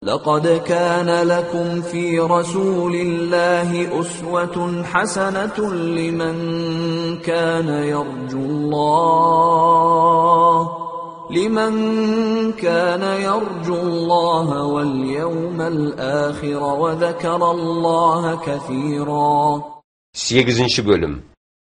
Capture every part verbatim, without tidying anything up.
لقد كان لكم في رسول الله أسوة حسنة لمن كان يرجو الله لمن كان يرجو الله واليوم الآخر وذكر الله كثيرا. sekizinchi bölüm.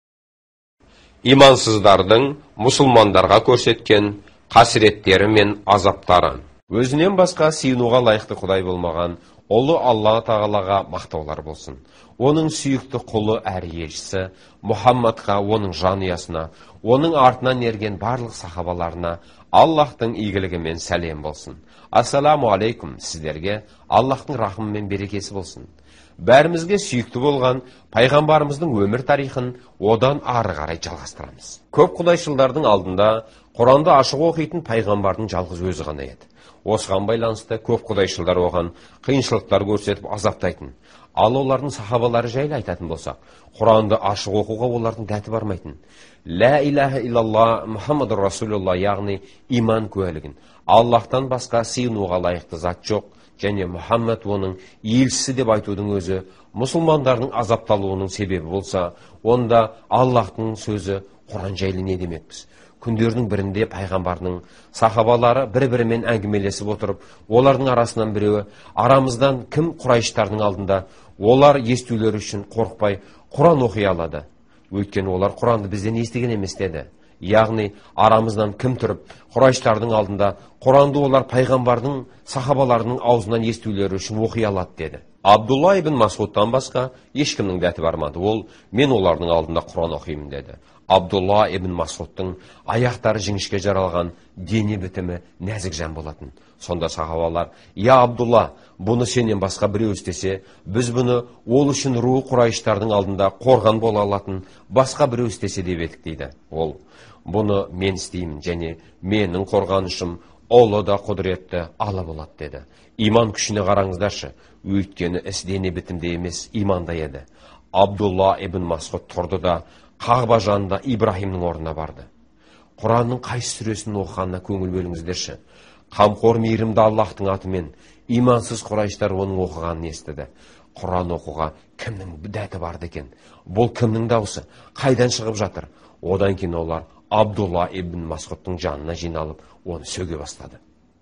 İmansыздардың мұсылмандарға көрсеткен қасіреттері мен азаптары. Өзінен басқа сыйынуға лайықты құдай болмаған ұлы Алла тағалаға мақтаулар болсын. Оның сүйікті құлы әрі елшісі Мұхаммадқа, оның жанұясына, оның артынан ерген барлық сахабаларына Аллахтың игілігімен сәлем болсын. Ассаламу алейкум, сіздерге Аллахтың рахымы мен берекесі болсын. Бәрімізге сүйікті болған пайғамбарымыздың өмір тарихын одан ары қарай жалғастырамыз. Көп құдайшылдардың алдында Құранды ашық оқитын пайғамбардың жалғыз өзі ғана еді. Осыған байланысты көп құдайшылдар оған қиыншылықтар көрсетіп азаптайтын. Ал олардың сахабалары жайлы айтатын болсақ, Құранды ашық оқуға олардың дәті бармайтын. Ла илаха иллалла Мұхаммаdur Расулулла, яғни иман куәлігін, Аллахтан басқа сыйынуға лайықты зат жоқ, және Мұхаммад оның елшісі деп айтудың өзі мұсылмандардың азапталуының себебі болса, онда Аллахтың сөзі Құран жайлы не демекпіз? Күндердің бірінде пайғамбардың сахабалары бір-бірімен әңгімелесіп отырып, олардың арасынан біреуі, арамыздан кім Құрайыштардың алдында олар естулері үшін қорықпай Құран оқи алады? Өйткені олар Құранды бізден естіген емес деді. Яғни арамыздан кім тұрып Құрайыштардың алдында Құранды олар пайғамбардың сахабаларының аузынан естулері үшін оқи алады деді. Абдулла ибн Масудтан басқа ешкімнің дәті бармады. Ол, мен олардың алдында Құран оқимын деді. Абдулла ибн Масудтың аяқтары жіңішке жаралған, дене бітімі нәзік жан болатын. Сонда сахабалар, я Абдулла, бұны сенен басқа біреу істесе, біз бұны ол үшін руы Құрайыштардың алдында қорған бола алатын басқа біреу істесе деп едік дейді. Ол, бұны мен істеймін, және менің қорғанышым ұлы да құдіретті ала болады деді. Иман күшіне қараңыздаршы, өйткені іс дене бітімде емес, иманда еді. Абдулла ибн Масуд тұрды да Қағба жанында Ибрахимнің орнына барды. Құранның қайсы сүресін оқығанына көңіл бөліңіздерші. Қамқор мейірімді Аллахтың атымен имансыз Құрайыштар оның оқығанын естіді. Құран оқуға кімнің дәті барды екен? Бұл кімнің даусы? Қайдан шығып жатыр? Одан кейін олар Абдулла ибн Масудтың жанына жиналып, оны сөге бастады.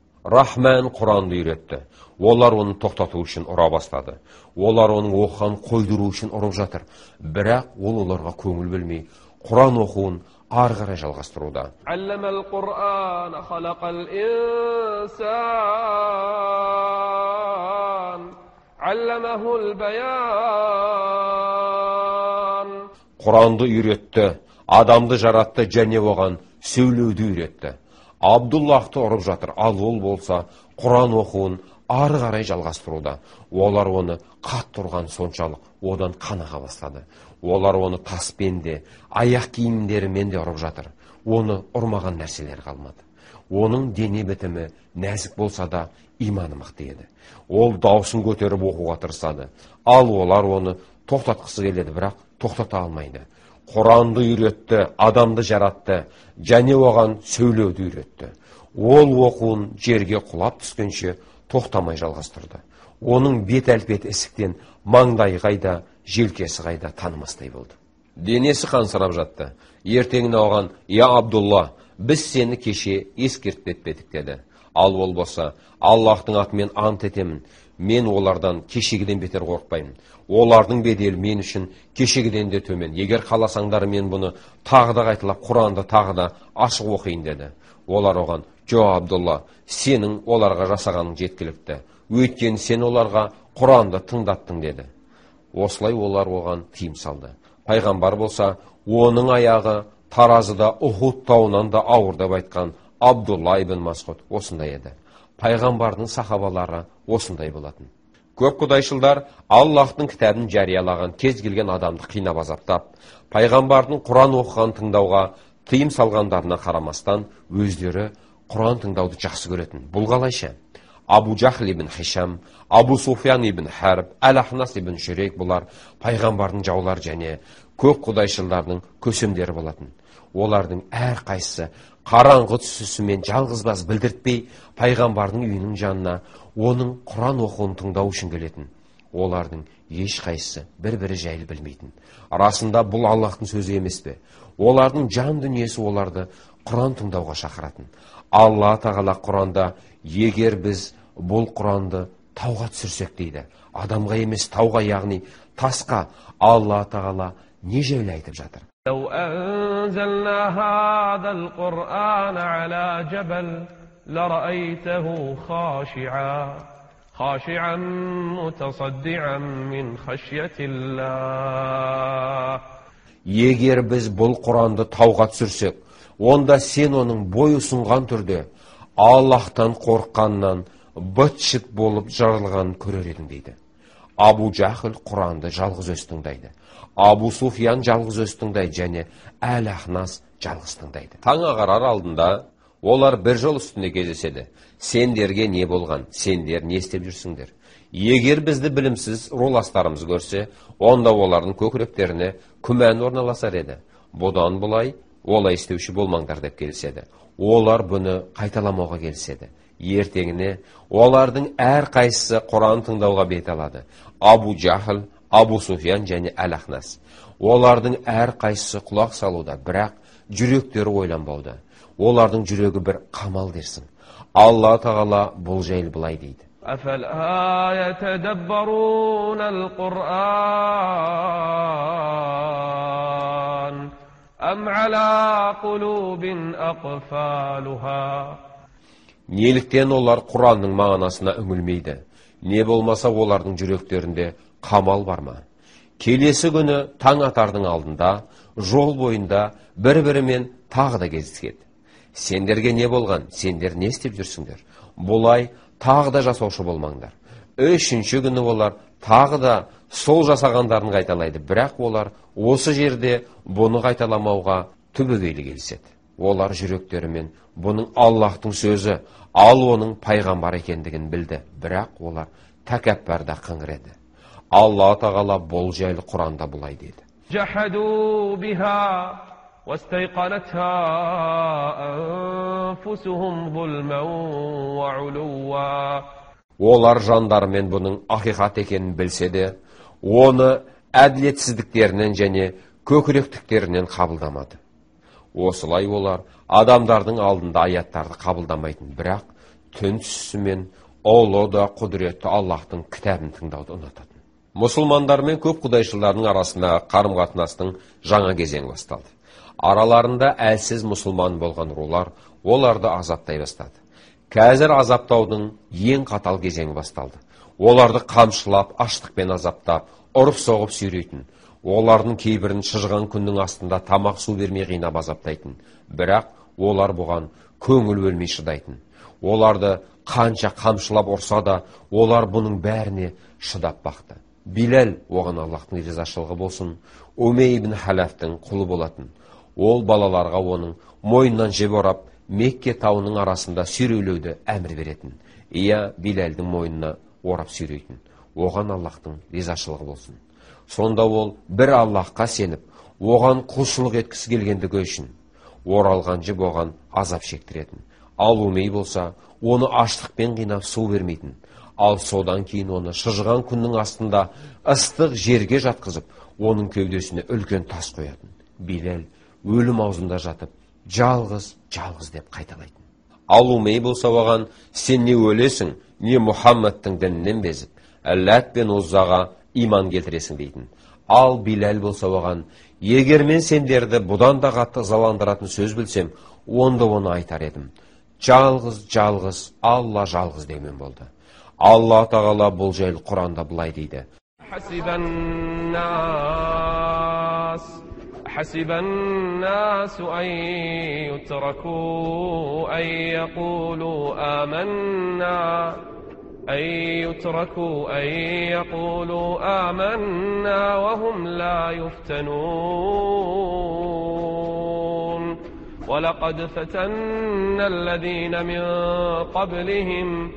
Рахман Құранды үйретті. Олар оны тоқтату үшін ұра бастады. Олар оның оқыған қойдыру үшін ұрып жатыр. Бірақ ол оларға көңіл бөлмей, Құран оқуын ары қарай жалғастыруда. Алламал Құран, халақал инсан, алламахул баян. Құранды үйретті, адамды жаратты, және оған сөйлеуді үйретті. Абдуллахты ұрып жатыр, ал ол болса Құран оқуын ары қарай жалғастыруда. Олар оны қатты ұрған соншалық одан қанаға бастады. Олар оны таспен де, аяқ киімдерімен де ұрып жатыр. Оны ұрмаған нәрселер қалмады. Оның дене бітімі нәзік болса да иманы мықты еді. Ол даусын көтеріп оқуға тырысады. Ал олар оны тоқтатқысы келеді, бірақ тоқтата алмайды. Құранды үйретті, адамды жаратты, және оған сөйлеуді үйретті. Ол оқуын жерге құлап түскенше тоқтамай жалғастырды. Оның бет әлпет ісіктен маңдайы қайда, желкесі қайда танымастай болды. Денесі қансырап жатты. Ертеңіне оған, я Абдулла, біз сені кеше ескертпедік деді. Ал ол болса, Аллахтың атымен ант етемін, мен олардан кешегіден бетер қорықпаймын. Олардың беделі мен үшін кешегіден де төмен. Егер қаласаңдар, мен бұны тағы да қайталап Құранды тағы да ашық оқиын деді. Олар оған, жо Абдулла, сенің оларға жасағаның жеткілікті. Өйткені сен оларға Құранды тыңдаттың деді. Осылай олар оған тыйым салды. Пайғамбар болса, оның аяғы таразыда Ухуд тауынан да ауыр деп айтқан Абдулла ибн Масуд осындай еді. Пайғамбардың сахабалары осындай болатын. Көп құдайшылдар Аллахтың кітабын жариялаған кез келген адамды қинап азаптап, пайғамбардың Құран оқыған тыңдауға тыйым салғандарына қарамастан, өздері Құран тыңдауды жақсы көретін. Бұл қалайша? Абу Джахл ибн Хишам, Абу Суфиян ибн Харб, Әл-Ахнас ибн Шурейк бұлар пайғамбардың жаулар және көп құдайшылдардың көсемдері болатын. Олардың әр қайсысы қараңғы түсісімен жалғызбас білдіртпей пайғамбардың үйінің жанына оның Құран оқуын тыңдау үшін келетін. Олардың еш қайсысы бір-бірі жайлы білмейтін. Арасында бұл Аллахтың сөзі емес пе? Олардың жан дүниесі оларды Құран тыңдауға шақыратын. Алла тағала Құранда, егер біз бұл Құранды тауға түсірсек дейді. Адамға емес тауға, яғни тасқа. Алла тағала не жайлы айтып жатыр? لو أنزلنا هذا القرآن على جبل لرأيته خاشعا خاشعا متصدعا من خشية الله. Егер біз бұл Құранды тауға түсірсек, онда сен оның бой ұсынған түрде Аллахтан қорыққаннан быт-шыт болып жарылған көрер едің дейді. Абу Жахл Құранды жалғыз өз тыңдайды. Абу Суфиян жалғыз өз тыңдайды және Әл-Ахнас жалғыз тыңдайды. Таң ағарар алдында олар бір жол үстінде кездеседі. Сендерге не болған? Сендер не істеп жүрсіңдер? Егер бізді білімсіз руластарымыз көрсе, онда олардың көкіректеріне күмән орналасар еді. Бұдан бұлай олай істеуші болмаңдар деп келіседі. Олар бұны қайталамауға келіседі. Ертеңіне олардың әр қайсысы Құран тыңдауға бет алады. Абу Жахл, Абу Суфиян және Әл-Ахнас. Олардың әр қайсысы құлақ салуда, бірақ жүректері ойланбауда. Олардың жүрегі бір қамал дерсін. Алла тағала бұл жайлы былай дейді. أفلا يتدبرون القرآن أم على قلوب أقفالها. Неліктен олар Құранның мағынасына үңілмейді? Не болмаса олардың жүректерінде қамал бар ма? Келесі күні таң атардың алдында, жол бойында бір-бірімен тағы да кездеседі. Сендерге не болған? Сендер не істеп жүрсіңдер? Бұлай тағы да жасаушы болмаңдар. Үшінші күні олар тағы да сол жасағандарын қайталайды, бірақ олар осы жерде бұны қайталамауға түбегейлі келіседі. Олар жүректерімен бұның Аллахтың сөзі, ал оның пайғамбар екендігін білді, бірақ олар тәкәппәрді қыңғыреді. Алла тағала бұл жайлы Құранда бұлай деді. جحدوا بها واستيقنتها أنفسهم ظلما وعلوا. Олар жандарымен бұның ақиқат екенін білсе де, оны әділетсіздіктерінен және көкіректіктерінен қабылдамады. Осылай олар адамдардың алдында аяттарды қабылдамайтын, бірақ түн түсісімен ұлы да құдіретті Аллахтың кітабын тыңдауды ұнататын. Мұсылмандар мен көп құдайшылардың арасында қарым-қатынастың жаңа кезең басталды. Араларында әлсіз мұсылман болған рулар оларды азаптай бастады. Қазір азаптаудың ең қатал кезеңі басталды. Оларды қамшылап, аштықпен азаптап, ұрып-соғып сүйрейтін. Олардың кейбірін шыжған күннің астында тамақ су бермей қинап азаптайтын. Бірақ олар бұған көңіл бөлмей шыдайтын. Оларды қанша қамшылап ұрса да, олар бұның бәріне шыдап бақты. Билал, оған Аллахтың ризашылығы болсын, Умей ибн Халафтың құлы болатын. Ол балаларға оның мойнынан жеп орап, Мекке тауының арасында сүйреулеуді әмір беретін. Ия Билалдың мойнына орап сүйрейтін. Оған Аллахтың ризашылығы болсын. Сонда ол бір Аллахқа сеніп, оған құлшылық еткісі келгендігі үшін оралған жіп оған азап шектіретін. Ал Умей болса, оны аштықпен қинап су бермейтін. Ал содан кейін оны шыжыған күннің астында ыстық жерге жатқызып, оның кеудесіне үлкен тас қоятын. Билал өлім аузында жатып, жалғыз, жалғыз деп қайталайтын. Ал Умей болса оған, сен не өлесің, не Мұхаммадтың дінінен безіп, Ләт пен Уззаға иман келтіресің дейтін. Ал Билал болса оған, егер мен сендерді бұдан да қатты ызаландыратын сөз білсем, онда оны айтар едім. Жалғыз, жалғыз, Алла жалғыз деумен болды. Алла тағала бұл жайлы Құранда былай дейді. حسب الناس أن يتركوا أن يقولوا آمنا أن يتركوا أن يقولوا آمنا وهم لا يفتنون ولقد فتنا الذين من قبلهم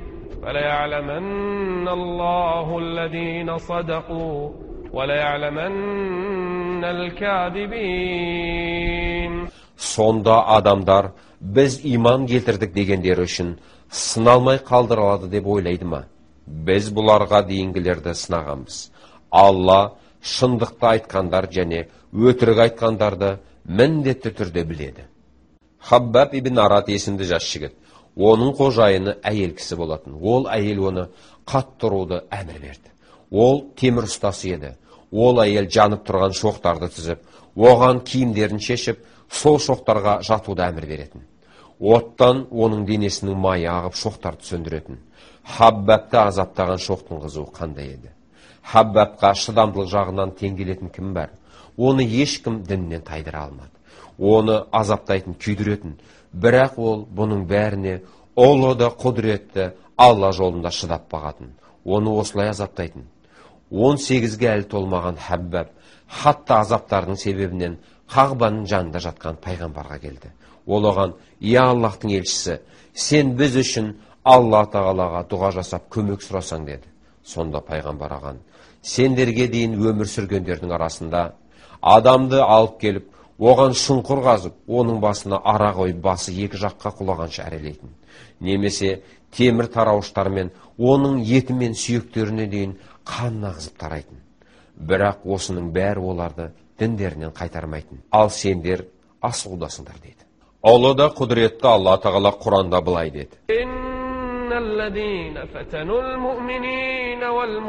فليعلمن الله الذين صدقوا وليعلمن الكاذبين. Сонда адамдар біз иман келтірдік дегендері үшін сыналмай қалдырылады деп ойлайды ма? Біз бұларға дейінгілерді сынағанбыз. Алла шындықты айтқандар және өтірік айтқандарды міндетті түрде біледі. Хаббаб ибн Арат есімді жас жігіт. Оның қожайыны әйел кісі болатын. Ол әйел оны қатты ұруды әмір берді. Ол темір ұстасы еді. Ол әйел жанып тұрған шоқтарды тізіп, оған киімдерін шешіп, сол шоқтарға жатуды әмір беретін. Оттан оның денесінің майы ағып шоқтарды сөндіретін. Хаббабты азаптаған шоқтың қызуы қандай еді? Хаббабқа шыдамдылық жағынан теңгелетін кім бар? Оны ешкім діннен тайдыра алмады. Оны азаптайтын, күйдіретін. Бірақ ол бұның бәріне ұлы да құдіретті Алла жолында шыдап бағатын. Оны осылай азаптайтын. он сегізге әлі толмаған Хаббаб хатта азаптардың себебінен Қағбаның жанында жатқан пайғамбарға келді. Ол оған: «Я Аллахтың елшісі, сен біз үшін Алла тағалаға дұға жасап көмек сұрасаң» деді. Сонда пайғамбар оған: «Сендерге дейін өмір сүргендердің арасында адамды алып келіп, оған шұңқыр қазып, оның басына ара қойып, басы екі жаққа құлағанша әрелейтін. Немесе темір тарауыштармен оның еті мен сүйектеріне дейін қан ағызып тарайтын. Бірақ осының бәрі оларды діндерінен қайтармайтын. Ал сендер асудасыңдар» деді. Ұлы да құдіретті Алла тағала Құранда былай деді: «Инналлазина фатанул муъминина вал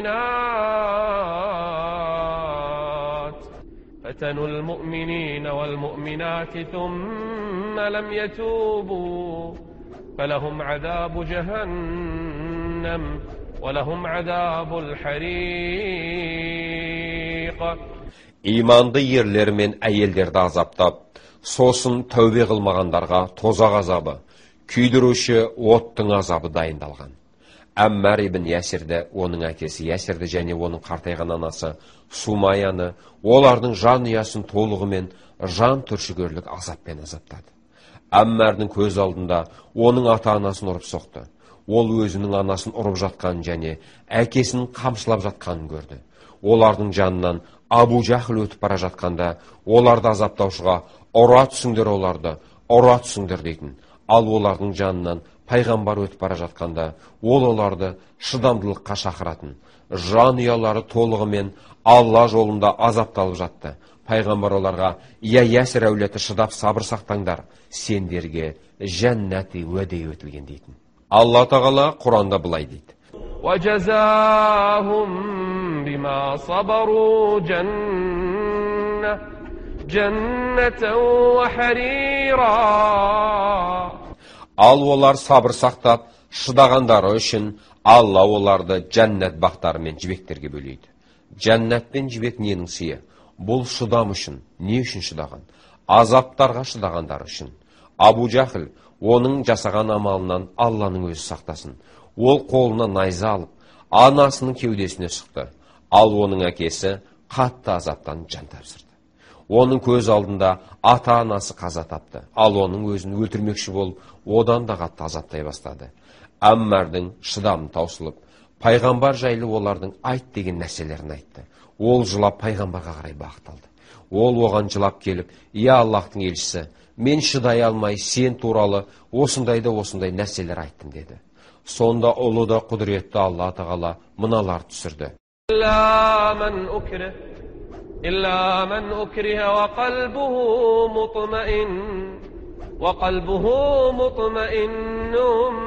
муъминат фатанул муъминина вал муъминати thumma lam yatubu فلهم عذاب جهنم ولهم عذاب الحريق». Иманды ерлер мен әйелдерді азаптап, сосын тәубе қылмағандарға тозақ азабы, күйдіруші оттың азабы дайындалған. Әммар ибн Ясирді, оның әкесі Ясирді және оның қартайған анасы Сумаяны, олардың жан ұясын толығымен жан түршігерлік азаппен азаптады. Әммардың көз алдында оның ата-анасын ұрып соқты. Ол өзінің анасын ұрып жатқан және әкесін қамшылап жатқанын көрді. Олардың жанынан Абу Жахл өтіп бара жатқанда, оларды азаптаушыға: «Ұра түсіңдер оларды, ұра түсіңдер» дейтін. Ал олардың жанынан пайғамбар өтіп бара жатқанда, ол оларды шыдамдылыққа шақыратын. Жан ұялары толығымен Алла жолында азапталып жатты. Пайғамбар оларға: «Я Ясир әулеті, шыдап сабыр сақтаңдар, сендерге жәннәті уәде етілген» дейтін. Алла тағала Құранда былай дейді: وَجَزَاهُمْ بِمَا صَبَرُوا جَنَّةً جَنَّةً وَحَرِيرًا. Ал олар сабыр сақтап, шыдағандары үшін Алла оларды жәннат бақтары мен жібектерге бөлейді. Жәннат пен жібек ненің сыйы? Бұл шыдам үшін. Не үшін шыдаған? Азаптарға шыдағандар үшін. Абу Жахл оның жасаған амалынан Алланың өзі сақтасын. Ол қолына найза алып, анасының кеудесіне шықты. Ал оның әкесі қатты азаптан жан тапсырды. Оның көз алдында ата-анасы қаза тапты. Ал оның өзін өлтірмекші болып, одан да қатты азаптай бастады. Әммардың шыдамы таусылып, пайғамбар жайлы олардың айт деген нәрселерін айтты. Ол жылап пайғамбарға қарай бағытталды. Ол оған жылап келіп: «Я Аллахтың елшісі, мен шыдай алмай сен туралы осындай да осындай нәрселер айттым» деді. Сонда ұлы да құдіретті Алла тағала мыналар түсірді: إلا من أكره إلا من أكره وقلبه مطمئن وقلبه مطمئن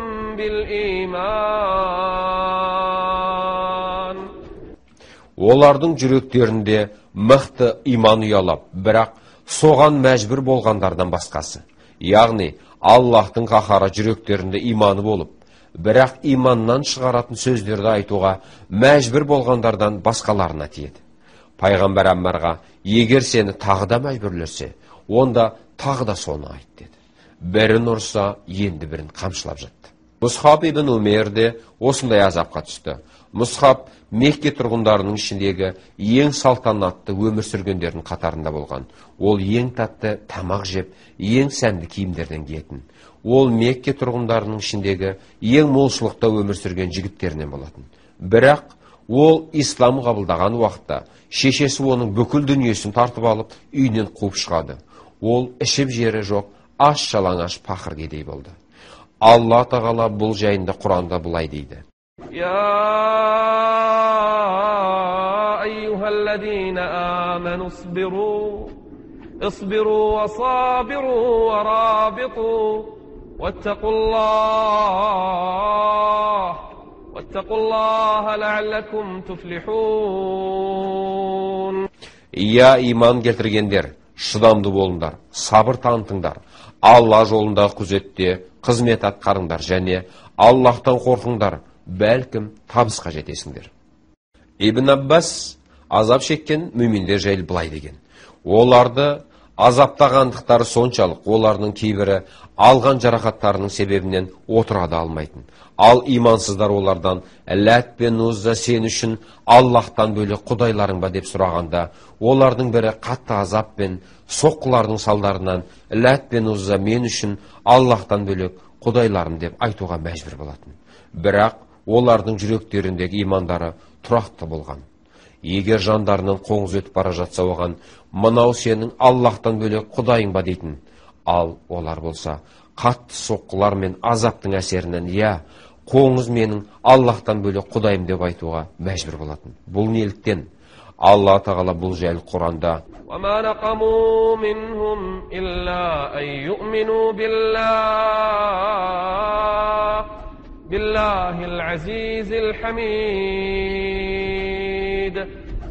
بالإيمان. Олардың жүректерінде мықты иман ұялап, бірақ соған мәжбүр болғандардан басқасы. Яғни Аллахтың қаһары жүректерінде иманы болып, бірақ иманнан шығаратын сөздерді айтуға мәжбүр болғандардан басқаларына тиеді. Пайғамбар Әммарға: «Егер сені тағы да мәжбүрлесе, онда тағы да соны айт» деді. Бірін ұрса, енді бірін қамшылап жатты. Мұсхаб ибн Умейр де осындай азапқа түсті. Мұсхаб Мекке тұрғындарының ішіндегі ең салтанатты өмір сүргендердің қатарында болған. Ол ең татты тамақ жеп, ең сәнді киімдерден киетін. Ол Мекке тұрғындарының ішіндегі ең молшылықта өмір сүрген жігіттерінен болатын. Бірақ Ол ислам қабылдаған уақытта шешесі оның бүкіл дүниесін тартып алып, үйінен қуып шығады. Ол ішіп жері жоқ, аш жалаңаш пақыр кедей болды. Алла тағала бұл жайында Құранда бұлай дейді. يا أيها الذين آمنوا اصبروا اصبروا وصابروا ورابطوا واتقوا الله واتقوا الله لعلكم تفلحون. Иә, иман келтіргендер, шыдамды болыңдар, сабыр танытыңдар, Алла жолында күзетте қызмет атқарыңдар және Аллахтан қорқыңдар, бәлкім табысқа жетесіңдер. Ибн Аббас азап шеккен мүминдер жайлы былай деген. Оларды азаптағандықтары соншалық, олардың кейбірі алған жарақаттарының себебінен отыра да алмайтын. Ал имансыздар олардан, Ләт пен Узза сен үшін Аллахтан бөлек құдайларың ба деп сұрағанда, олардың бірі қатты азап пен соққылардың салдарынан Ләт пен Узза мен үшін Аллахтан бөлек құдайларым деп айтуға мәжбүр болатын. Бірақ олардың жүректеріндегі имандары тұрақты болған. Егер жандарынан қоңыз өтіп бара жатса оған, мынау сенің Аллахтан бөлек құдайың ба дейтін. Ал олар болса, қатты соққылар мен азаптың әсерінен, я, қоңыз менің Аллахтан бөлек құдайым деп айтуға мәжбүр болатын. Бұл неліктен? Алла тағала бұл жайлы Құранда: وما نقموا منهم إلا أن يؤمنوا بالله بالله العزيز الحميد.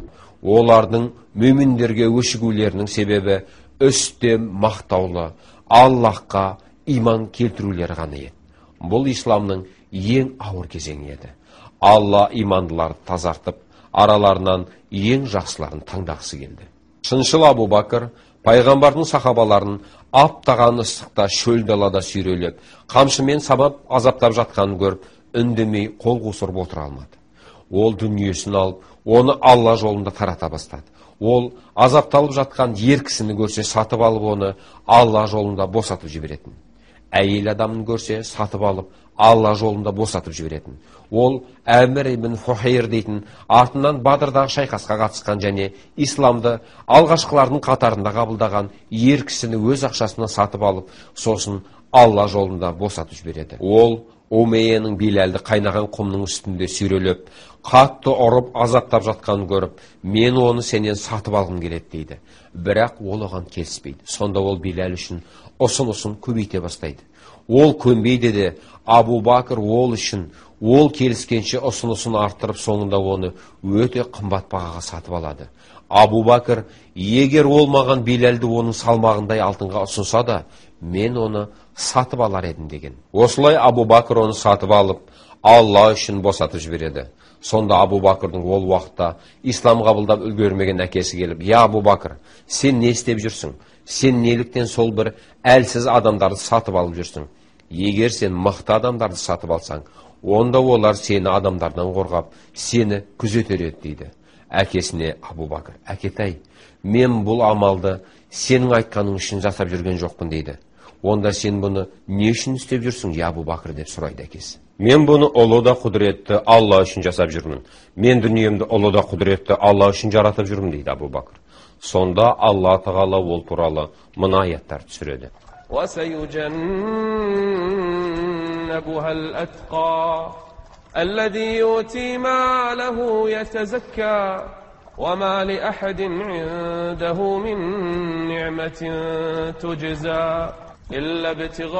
Олардың мүминдерге өшігулерінің себебі үстем мақтаулы Аллахқа иман келтірулері ғана еді. Бұл исламның ең ауыр кезеңі еді. Алла имандыларды тазартып, араларынан ең жақсыларын таңдағысы келді. Шыншыл Абу Бакр пайғамбардың сахабаларын аптаған ыстықта шөл далада сүйрелеп, қамшымен сабап азаптап жатқанын көріп, үндемей қол қусырып отыра алмады. Ол дүниесін алып, оны Алла жолында тарата бастады. Ол азапталып жатқан ер кісіні көрсе сатып алып, оны Алла жолында босатып жіберетін. Әйел адамын көрсе сатып алып, Алла жолында босатып жіберетін. Ол Әмір ибн Фухайр дейтін, артынан Бадырдағы шайқасқа қатысқан және исламды алғашқылардың қатарында қабылдаған ер кісіні өз ақшасына сатып алып, сосын Алла жолында босатып жібереді. Ол Умейяның Билалды қайнаған құмның үстінде сүйрелеп, қатты ұрып азаптап жатқанын көріп, мен оны сенен сатып алғым келеді дейді. Бірақ ол оған келіспейді. Сонда ол Билал үшін ұсын-ұсын көбейте бастайды. Ол көнбейді де, Абу Бакр ол үшін ол келіскенше ұсын-ұсын арттырып, соңында оны өте қымбат бағаға сатып алады. Абу Бакр, егер ол маған Билалды оның салмағындай алтынға ұсынса да, мен оны сатып алар едім деген. Осылай Абу Бакр оны сатып алып, Алла үшін босатып жібереді. Сонда Абу Бакрдың ол уақытта ислам қабылдап үлгермеген әкесі келіп: «Я Абу Бакр, сен не істеп жүрсің? Сен неліктен сол бір әлсіз адамдарды сатып алып жүрсің? Егер сен мықты адамдарды сатып алсаң, онда олар сені адамдардан қорғап, сені күзетер еді» дейді. Әкесіне Абу Бакр: «Әкетай, мен бұл амалды сенің айтқаның үшін жасап жүрген жоқпын» дейді. «Онда сен бұны не үшін істеп жүрсің, я Абу Бакр?» деп сұрайды әкесі. «Мен бұны ұлы да құдіретті Алла үшін жасап жүрмін. Мен дүниемді ұлы да құдіретті Алла үшін жаратып жүрмін» дейді Абу Бакр. Сонда Алла тағала ол туралы мына аяттар түсіреді. وَسَيُجَنَّبُهَا الْأَتْقَى الَّذِي يُؤْتِي مَالَهُ يَتَزَكَّى وَمَا لِأَحَدٍ عِندَهُ مِنْ نِعْمَةٍ تُجْزَى إِلَّا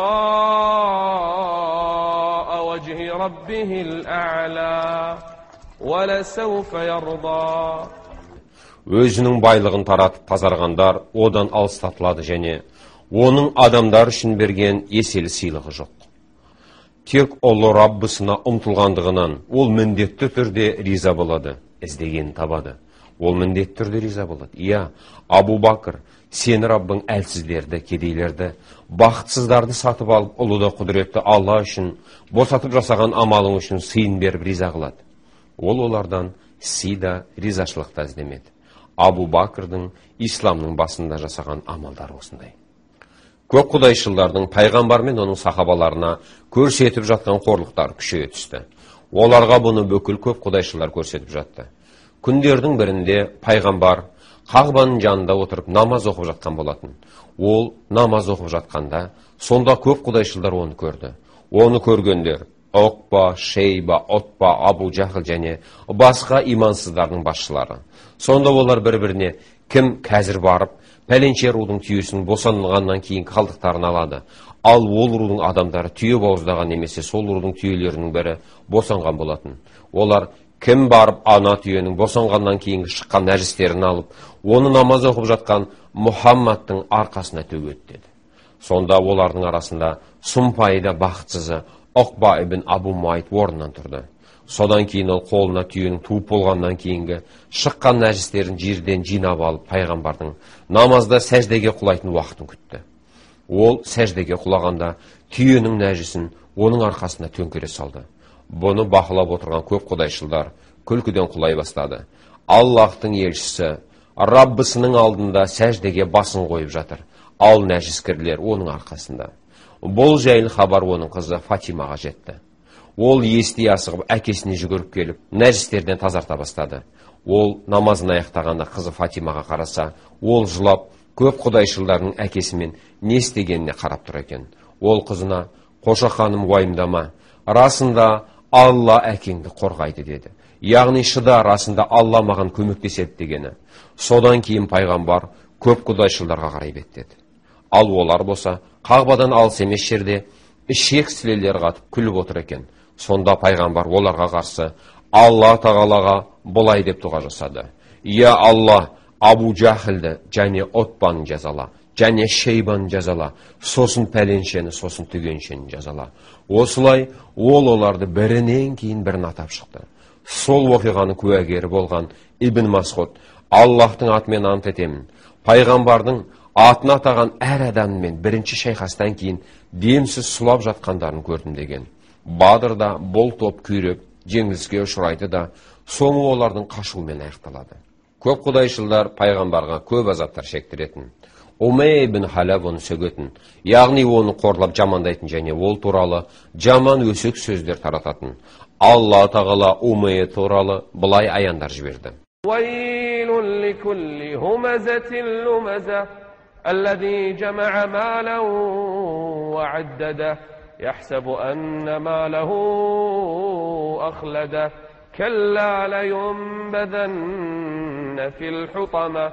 ابْتِغَاءَ وَجْهِ رَبِّهِ الْأَعْلَى وَلَسَوْفَ يَرْضَى. Өзінің байлығын таратып тазарғандар одан алыстатылады және оның адамдар үшін берген еселі сыйлығы жоқ. Тек ұлы Раббысына ұмтылғандығынан ол міндетті түрде риза болады, іздеген табады. Ол міндетті түрде риза болады. Иә, Абу Бакр, сені Раббың әлсіздерді, кедейлерді, бақытсыздарды сатып алып, ұлы да құдіретті Алла үшін, босатып жасаған амалың үшін сыйын беріп риза қылады. Ол олардан сыйда, ризашылықта іздемеді. Абу Бакрдың исламның басында жасаған амалдар осындай. Көк құдайшылдардың пайғамбар мен оның сахабаларына көрсетіп жатқан қорлықтар күшейе түсті. Оларға бұны бүкіл көп құдайшылар көрсетіп жатты. Күндердің бірінде пайғамбар Қағбаның жанында отырып намаз оқып жатқан болатын. Ол намаз оқып жатқанда, сонда көп құдайшылар оны көрді. Оны көргендер Оқба, Шейба, Отба, Абу Жахыл және басқа имансыздардың басшылары. Сонда олар бір-біріне кім қазір барып, пәленше рудың түйесінің босанғаннан кейін қалдықтарын алады. Ал ол рудың адамдары түйе бауыздаған немесе сол рудың түйелерінің бірі босанған болатын. Олар кім барып ана түйенің босанғаннан кейінгі шыққан нәжістерін алып, оны намаз оқып жатқан Мұхаммадтың арқасына төгеді деді. Сонда олардың арасында сұмпайда бақытсызы Оқба ибн Абу Муайт орнынан тұрды. Содан кейін ол қолына түйенің туып болғаннан кейінгі шыққан нәжістерін жерден жинап алып, пайғамбардың намазда сәждеге құлайтын уақытын күтті. Ол сәждеге құлағанда түйенің нәжісін оның арқасына төңкере салды. Бұны бақылап отырған көп құдайшылдар күлкіден құлай бастады. Аллахтың елшісі Раббысының алдында сәждеге басын қойып жатыр, ал нәжіскерлер оның арқасында. Бұл жайлы хабар оның қызы Фатимаға жетті. Ол ести асығып әкесіне жүгіріп келіп, нәжістерден тазарта бастады. Ол намазын аяқтағанда қызы Фатимаға қараса, ол жылап, көп құдайшылдардың әкесімен не істегеніне қарап тұр екен. Ол қызына, қоша ханым уайымдама, расында Алла әкеңді қорғайды деді. Яғни шыда, расында Алла маған көмектеседі дегені. Содан кейін пайғамбар көп құдайшылдарға қарай беттеді. Ал олар болса, Қағбадан алыс емес жерде ішек сілелер қатып күліп отыр екен. Сонда пайғамбар оларға қарсы Алла тағалаға бұлай деп дұға жасады. Я Алла, Абу Жахілді және Отбаны жазала, және Шейбаны жазала, сосын пәленшені, сосын түгеншені жазала. Осылай ол оларды бірінен кейін бірін атап шықты. Сол оқиғаны куәгері болған Ибн Масғуд, Аллахтың атымен ант етемін, пайғамбардың атын атаған әр адаммен бірінші шайқастан кейін демсіз сұлап жатқандарын көрдім деген. Бадырда бұл топ күйреп, жеңіліске ұшырайды да, соңы олардың қашуымен аяқталады. Көп құдайшылдар пайғамбарға көп азаптар шектіретін. Умей ибн Халаб оны сөгетін, яғни оны қорлап жамандайтын және ол туралы жаман өсек сөздер тарататын. Алла тағала Умей туралы былай аяндар жіберді. Уайлун ликулли хумазатин лумаза, аллади жама'a малан ва аддада, яхсабу анна малаху ахлада, калла лаюнбаданна фил хутама.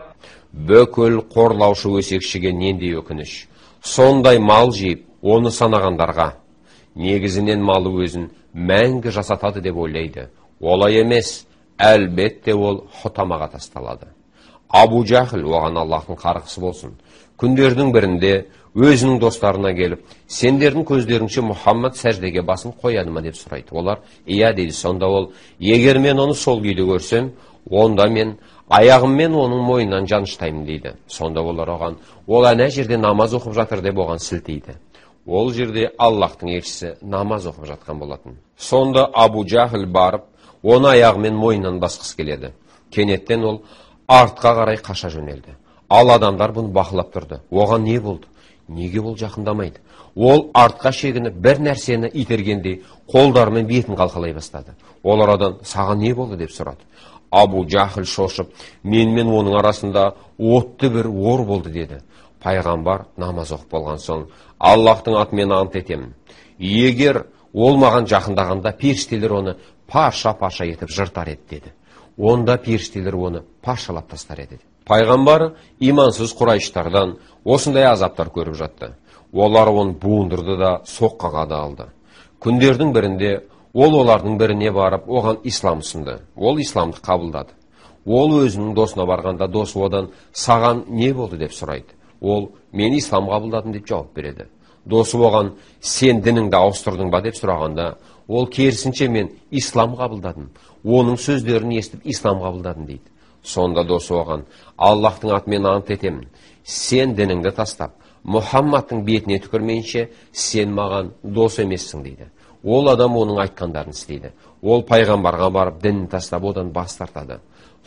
Бүкіл қорлаушы өсекшіге нендей өкініш. Сондай мал жейіп, оны санағандарға. Негізінен малы өзін мәңгі жасатады деп ойлайды. Олай емес, әлбетте ол хутамаға тасталады. Абу Жахіл, оған Аллахтың қарғысы болсын, күндердің бірінде өзінің достарына келіп, сендердің көздеріңше Мұхаммад сәждеге басын қояды ма деп сұрайды. Олар, иә дейді. Сонда ол, егер мен оны сол күйде көрсем, онда мен аяғыммен оның мойнынан жаныштаймын дейді. Сонда олар оған, ол ана жерде намаз оқып жатыр деп оған сілтейді. Ол жерде Аллахтың елшісі намаз оқып жатқан болатын. Сонда Абу Жахіл барып, оны аяғымен мойнынан басқысы келеді. Кенеттен ол артқа қарай қаша жөнелді. Ал адамдар бұны бақылап тұрды. Оған не болды? Неге ол жақындамайды? Ол артқа шегініп бір нәрсені itергендей қолдарымен бетін қалқалай бастады. Олар одан, саған не болды деп сұрады. Абу Жахіл шошып, менімен оның арасында отты бір ор болды деді. Пайғамбар намаз оқып болған соң, Аллахтың атымен ант етемін. Егер ол маған жақындағанда періштелер оны парша-парша етіп жыртар еді деді. Онда періштелер оны паршалап тастар еді. Пайғамбар имансыз құрайыштардан осындай азаптар көріп жатты. Олар оны буындырды да соққаға да алды. Күндердің бірінде ол олардың біріне барып, оған ислам ұсынды. Ол исламды қабылдады. Ол өзінің досына барғанда досы одан, саған не болды деп сұрайды. Ол, мен ислам қабылдадым деп жауап береді. Досы оған, сен дініңді ауыстырдың ба деп сұрағанда, ол керісінше мен ислам қабылдадым. Оның сөздерін естіп ислам қабылдадым дейді. Сонда досы оған, Аллахтың атымен ант етемін, сен дініңді тастап, Мұхаммадтың бетіне түкірмейінше, сен маған дос емессің дейді. Ол адам оның айтқандарын істейді. Ол пайғамбарға барып дінін тастап одан бас тартады.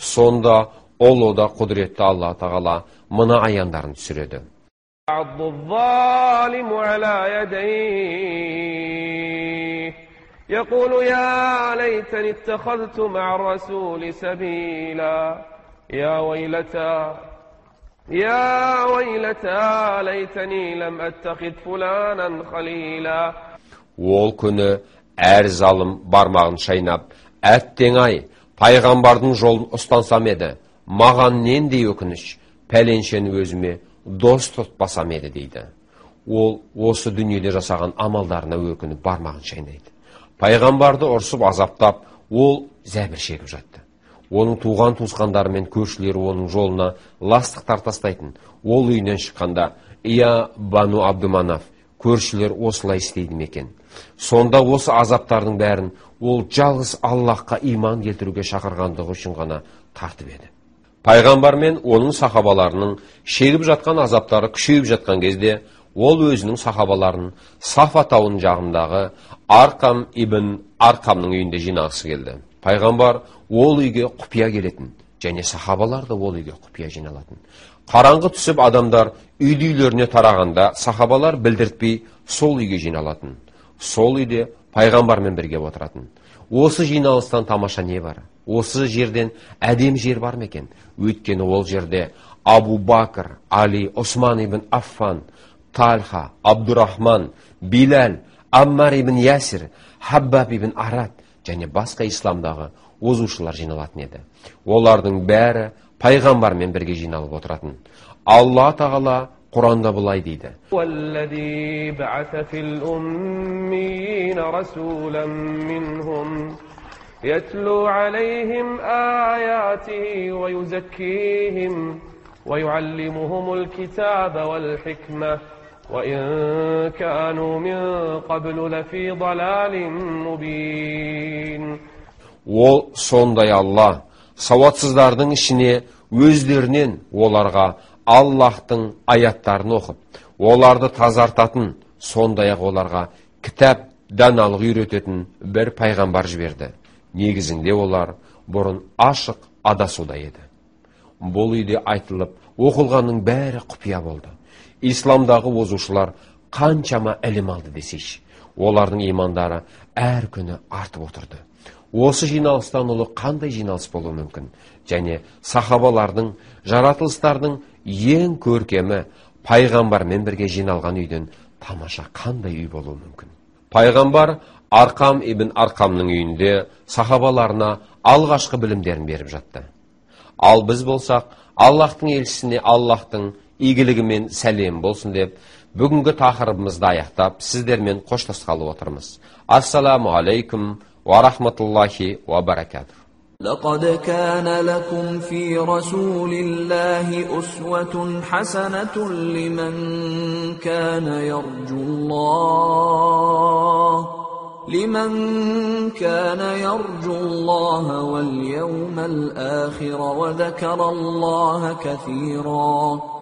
Сонда ол ода құдіретті Алла тағала мына аяндарын түсіреді. يقول يا ليتني اتخذت مع الرسول سبيلا يا ويلتى يا ويلتى ليتني لم أتخذ فلانا خليلا. Ол күні әр залым бармағын шайнап, әттең ай, пайғамбардың жолын ұстансам еді, маған нендей өкініш, пәленшені өзіме дос тұтпасам еді дейді. Ол осы дүниеде жасаған амалдарына өкініп бармағын шайнайды. Пайғамбарды ұрсып азаптап, ол зәбір шегіп жатты. Оның туған туысқандары мен көршілері оның жолына ластықтар тастайтын. Ол үйінен шыққанда, «Ия Бану Абдуманаф, көршілер осылай істейді мекен». Сонда осы азаптардың бәрін ол жалғыз Аллахқа иман келтіруге шақырғандығы үшін ғана тартып еді. Пайғамбар мен оның сахабаларының шегіп жатқан азаптары күшейіп жатқан кезде, ол өзінің сахабаларын Сафа тауының жағындағы Арқам ибн Арқамның үйінде жинағысы келді. Пайғамбар ол үйге құпия келетін, және сахабалар да ол үйге құпия жиналатын. Қараңғы түсіп адамдар үйді-үйлеріне тарағанда, сахабалар білдіртпей сол үйге жиналатын. Сол үйде пайғамбармен бірге отыратын. Осы жиналыстан тамаша не бар? Осы жерден әдем жер бар мекен? Өйткені ол жерде Абу Бакр, Али, Осман ибн Аффан, Тальха, Абдурахман, Билал, Аммар ибн Ясир, Хаббаб ибн Арат және басқа исламдағы озушылар жиналатын еді. Олардың бәрі пайғамбармен бірге жиналып отыратын. Алла тағала Құранда бұлай дейді: والذي بعث في الأمين رسولا منهم يتلو عليهم آياته ويزكيهم ويعلمهم الكتاب والحكمة وإن كانوا من قبل لفي ضلال مبين. Ол сондай Алла сауатсыздардың ішіне өздерінен оларға Аллахтың аяттарын оқып, оларды тазартатын, сондай-ақ оларға кітап, даналық үйрететін бір пайғамбар жіберді. Негізінде олар бұрын ашық адасуда еді. Бұл үйде айтылып, оқылғанның бәрі құпия болды. Исламдағы озушылар қаншама ілім алды десейші, олардың имандары әр күні артып отырды. Осы жиналыстан ұлы қандай жиналыс болуы мүмкін? Және сахабалардың, жаратылыстардың ең көркемі пайғамбармен бірге жиналған үйден тамаша қандай үй болуы мүмкін? Пайғамбар Арқам ибн Арқамның үйінде сахабаларына алғашқы білімдерін беріп жатты. Ал біз болсақ, Аллахтың елшісіне Аллахтың игілігімен сәлем болсын деп, бүгінгі тақырыбымызды аяқтап, сіздермен қоштасқалы отырмыз. Ассаламу алейкум ва рахматуллахи ва баракатух. لقد كان لكم في رسول الله أسوة حسنة لمن كان يرجو الله لمن كان يرجو الله واليوم الآخر وذكر الله كثيرا.